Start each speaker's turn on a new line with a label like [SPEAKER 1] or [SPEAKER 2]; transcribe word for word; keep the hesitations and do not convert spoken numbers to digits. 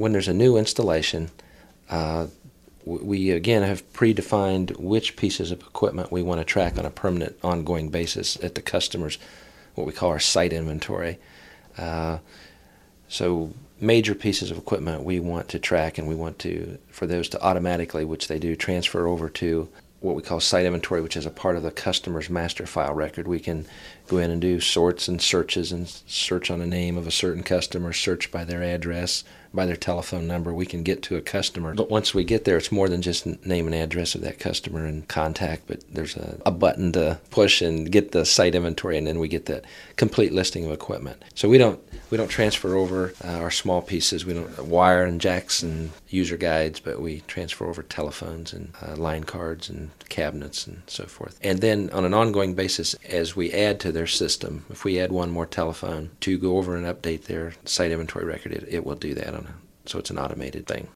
[SPEAKER 1] when there's a new installation, uh, we again have predefined which pieces of equipment we want to track on a permanent, ongoing basis at the customer's, what we call our site inventory. Uh, so major pieces of equipment we want to track, and we want to, for those to automatically, which they do, transfer over to what we call site inventory, which is a part of the customer's master file record. We can go in and do sorts and searches and search on the name of a certain customer, search by their address, by their telephone number. We can get to a customer. But once we get there, it's more than just name and address of that customer and contact, but there's a, a button to push and get the site inventory, and then we get that complete listing of equipment. So we don't we don't transfer over uh, our small pieces. We don't wire and jacks and user guides, but we transfer over telephones and uh, line cards and cabinets and so forth. And then on an ongoing basis, as we add to their system, if we add one more telephone to go over and update their site inventory record, it, it will do that on a, so it's an automated thing.